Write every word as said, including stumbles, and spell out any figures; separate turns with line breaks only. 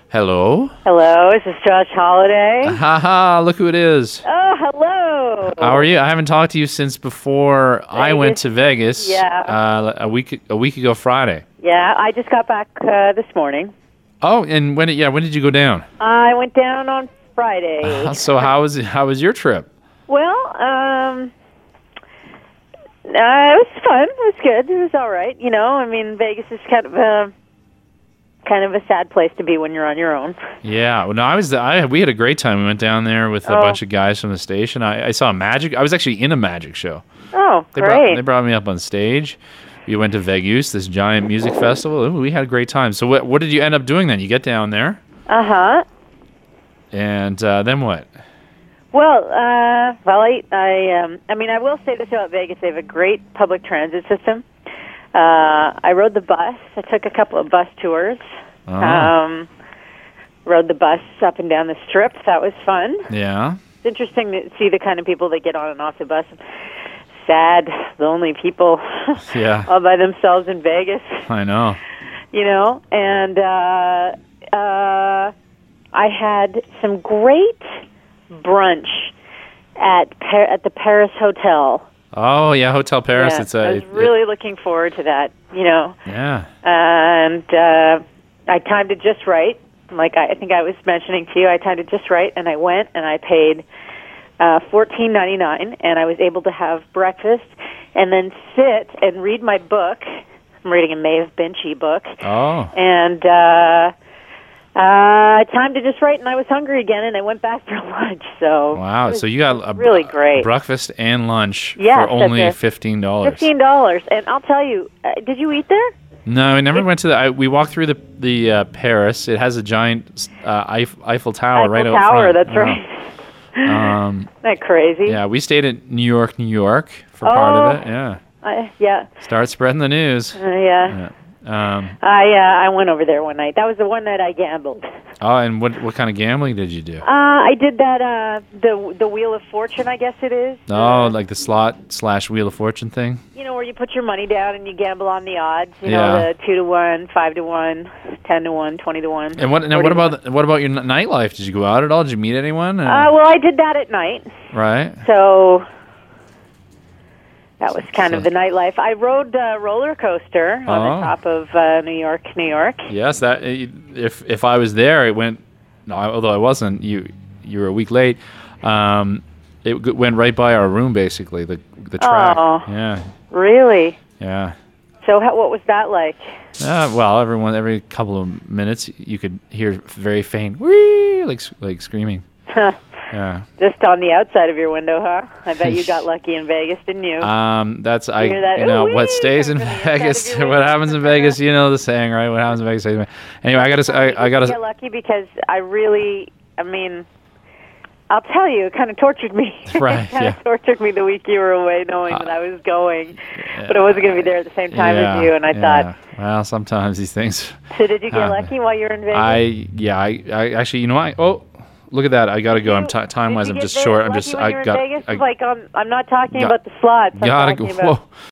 Hello?
Hello, is this Josh Holiday?
Haha, look who it is.
Oh, hello.
How are you? I haven't talked to you since before I went to Vegas.
Yeah.
Uh, a week a week ago Friday.
Yeah, I just got back uh, this morning.
Oh, and when did, yeah, when did you go down?
I went down on Friday.
Uh, so how was how was your trip?
Well, um, uh, it was fun. It was good. It was all right. You know, I mean, Vegas is kind of a kind of a sad place to be when you're on your own.
Yeah, well, no, I was. I we had a great time. We went down there with a
Oh.
bunch of guys from the station. I, I saw a magic. I was actually in a magic show.
Oh,
They
great.
brought, they brought me up on stage. We went to Vegas, this giant music festival. Ooh, we had a great time. So what what did you end up doing then? You get down there,
Uh huh.
and uh, then what?
Well, uh, well, I, I, um, I mean, I will say this about Vegas: they have a great public transit system. Uh, I rode the bus. I took a couple of bus tours.
Oh.
Um, rode the bus up and down the strip. That was fun.
Yeah.
It's interesting to see the kind of people that get on and off the bus. Sad, lonely people
Yeah.
all by themselves in Vegas,
I know.
you know. And uh, uh, I had some great brunch at Par- at the Paris Hotel.
Oh yeah, Hotel Paris.
Yeah,
It's a.
I was
it-
really looking forward to that, you know.
yeah.
And uh, I timed it just right. Like I, I think I was mentioning to you, I timed it just right, and I went and I paid uh, fourteen ninety nine, and I was able to have breakfast and then sit and read my book. I'm reading a Maeve Binchy book,
Oh.
and uh, uh, I timed it just right, and I was hungry again, and I went back for lunch. So
Wow.
it was
So you got a
really great.
breakfast and lunch
Yes,
for only
that's it.
fifteen dollars.
Fifteen dollars, and I'll tell you, uh, did you eat there?
No, we never went to the. I, we walked through the the uh, Paris. It has a giant uh, Eiffel, Eiffel Tower
Eiffel
right out
Tower,
front.
that's
Yeah.
right.
Um,
Isn't that crazy?
yeah, we stayed at New York, New York for part
Oh.
of it. Yeah.
I, yeah,
Start spreading the news.
uh, yeah.
Yeah. Um,
I uh, I went over there one night. That was the one night I gambled.
oh, and what what kind of gambling did you do?
Uh, I did that. Uh, the the Wheel of Fortune, I guess it is.
Oh,
Uh,
like the slot slash Wheel of Fortune thing.
you know, where you put your money down and you gamble on the odds. You
Yeah.
know, the two to one, five to one, ten to one, twenty to one.
And what now?
forty
What
to one.
about the- what about your n- nightlife? Did you go out at all? Did you meet anyone?
Uh, well, I did that at night.
right.
So that was kind
So-
of the nightlife. I rode a roller coaster on
Oh.
the top of uh, New York, New York.
Yes, that if if I was there, it went. No, although I wasn't, you you were a week late. Um, it g- went right by our room, basically the the track.
Oh.
Yeah,
Really?
yeah.
So how, what was that like?
Uh, well, everyone every couple of minutes you could hear very faint wee like s- like screaming. Yeah.
Just on the outside of your window, huh? I bet you got lucky in Vegas, didn't you?
Um, that's I.
hear that,
You know
"Ooh-wee,"
what stays in
from the inside of
Vegas.
your
What
window.
happens in Vegas, you know the saying, right? What happens in Vegas stays in Vegas. Anyway, I gotta. I, I
You
gotta.
get lucky because I really, I mean, I'll tell you, it kind of tortured me.
Right,
It kind
yeah.
of tortured me the week you were away, knowing
Uh,
that I was going, but I wasn't going to be there at the same time
yeah,
as you. And I
yeah.
thought,
Well, sometimes these things.
so did you get
Uh,
lucky while you were in Vegas?
I yeah. I, I actually, you know, I oh. Look at that! I gotta go. I'm
Did
t-
you-
time wise.
did
I'm
you
just
get
short.
lucky
I'm just.
when
I
you were in
got.
Vegas?
I
like, um, I'm not talking
got-
about the slots. I'm
gotta go.
talking about
Whoa!